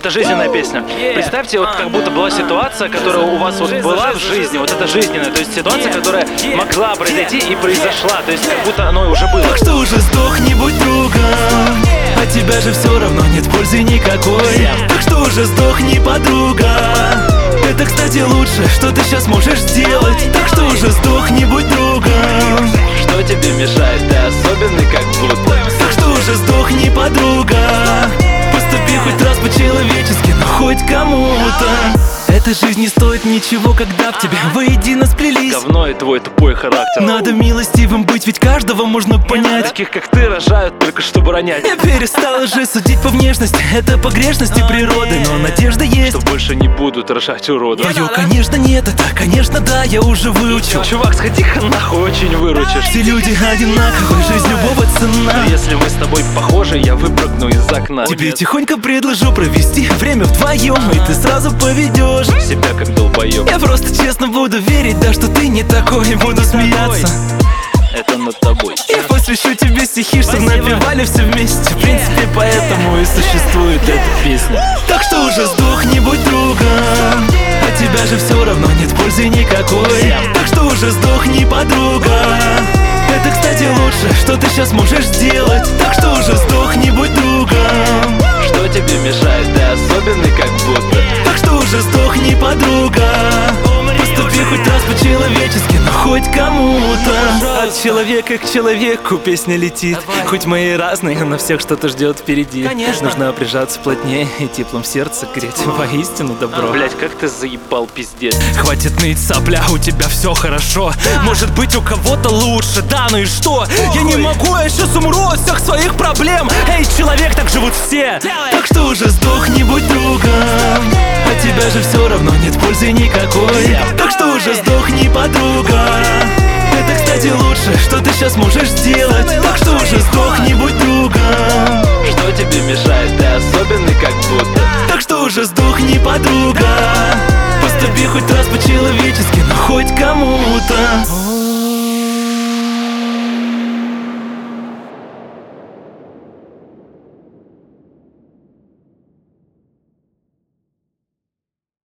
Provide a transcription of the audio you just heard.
Это жизненная песня. Представьте, вот как будто была ситуация, которая у вас вот была в жизни, вот это жизненная, то есть ситуация, которая могла произойти и произошла, то есть как будто оно уже было. Так что уже сдохни, будь другом, от тебя же все равно нет пользы никакой. Так что уже сдохни, подруга, это, кстати, лучше, что ты сейчас можешь сделать. Так что уже сдохни, будь другом. Что тебе мешает? Ты особенный как будто. Так что уже сдохни, подруга, поступи хоть раз по-человечески, но хоть кому-то. Эта жизнь не стоит ничего, когда в тебя воедино сплелись. Говно и твой тупой характер. Надо милостивым быть, ведь каждого можно понять. Таких как ты рожают только чтобы ронять. Я перестал уже судить по внешности, это погрешности природы, но надежда есть, что больше не будут рожать уродов. Твое, конечно, нет, это, конечно, да, я уже выучил. Чувак, сходи-ка нахуй, очень выручишь. Все люди одинаковы, жизнь любого цена. Но если мы с тобой похожи, я выпрыгну из окна. Тебе тихонько предложу провести время вдвоем, и ты сразу поведешь себя как долбоёб. Я просто честно буду верить, да, что ты не такой, и буду смеяться. Это над тобой. Я посвящу тебе стихи, чтобы напевали все вместе. В принципе, поэтому и существует эта песня. Так что уже сдохни, будь другом, от тебя же все равно нет пользы никакой. Так что уже сдохни, подруга, это, кстати, лучше, что ты сейчас можешь сделать. Так что уже сдохни, будь другом. Что тебе мешает? Ты особенный как будто. Так что уже сдохни, подруга, поступи хоть раз по-человечески, но хоть кому-то. От человека к человеку песня летит. Хоть мы и разные, но всех что-то ждет впереди. Конечно. Нужно прижаться плотнее и теплом сердца греть воистину добро. Блять, как ты заебал, пиздец. Хватит ныть, сопля, у тебя все хорошо. Может быть, у кого-то лучше, да, ну и что? Я не могу, я сейчас умру от всех своих проблем. Эй, человек, так живут все. Так что уже сдохни, будь другом, от тебя же все равно нет пользы никакой. Так что уже сдохни, подруга, это, кстати, лучше, что ты сейчас можешь сделать. Так что уже сдохни, будь другом. Что тебе мешает? Ты особенный как будто. Так что уже сдохни, подруга, поступи хоть раз по-человечески, но хоть кому-то.